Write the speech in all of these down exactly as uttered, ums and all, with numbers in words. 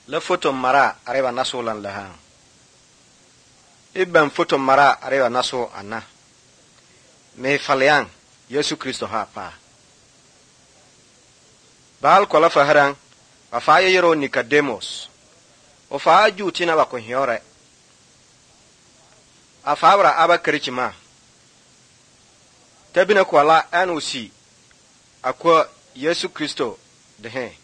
la foto mara areba naso lan lahan ibban foto mara areba naso anna me falyan Yesu Kristo ha pa bal kola faharan wa fa yero Nicodemus o fa jutina ba ko hiore afabra aba krichima tabina kwala anusi akwa Yesu Kristo de he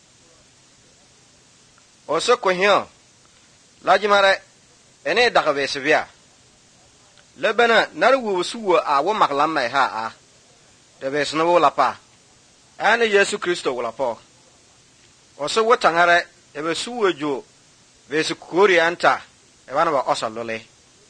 oso ko hiyo lajimare ene daga besbia lebana narwu suwo awo maklamma ha a de besna wola pa ane Yesu Kristo wola po oso wotangare ebe suwo jo besu kori anta e wana ba osa lole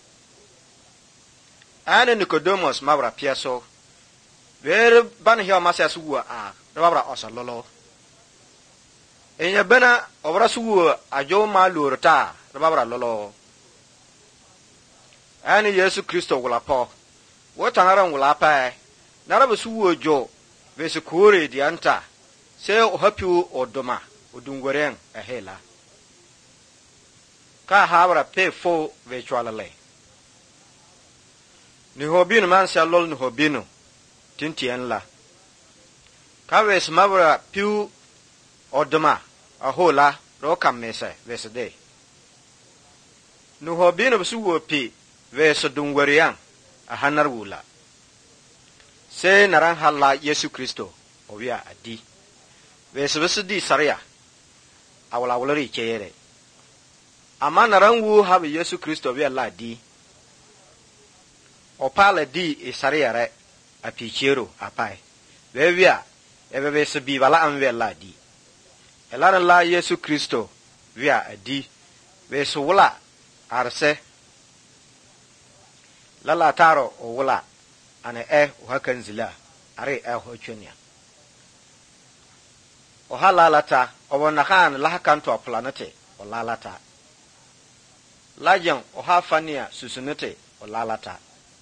ane Nicodemus mabra piaso ber ban hiyo masa suwo a de mabra osa lolo enya bena obra suwo ajo ma lorta de mabra lolo ane Yesu Kristo wola po wotangare wola pa narabe suwo jo besu kori di anta se o hapiu odoma odungwaren ehela ka habra pe fo vechualale ni hobinu man sha lol ni hobinu tintien la ka wes mabra piu odoma ahola ro kamese vesde ni hobinu suwo pi veso dungwarian ahanar wula se naran halla Yesu Kristo obia adi veso vesdi saria awala wulari cheyere ama naran wu habe Yesu Kristo bia la di opala di isariare apichero apai bebia ebebe se bi bala anwe la di elana la Yesu Kristo via adi veso wula arse lala taro o wula ane e hakan zila are e hochonia o halalata o nakan la hakan to planete o lalata lajan o hafania susunete o lalata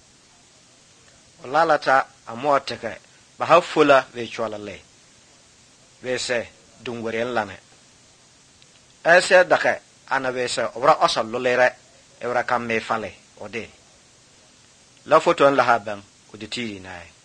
o lalata amoteke ba hafula ve chwalale ve se dungweren lane ese dake ana ve se obra osal lolere ebra kam me fale ode la foto la haban o de tiri nae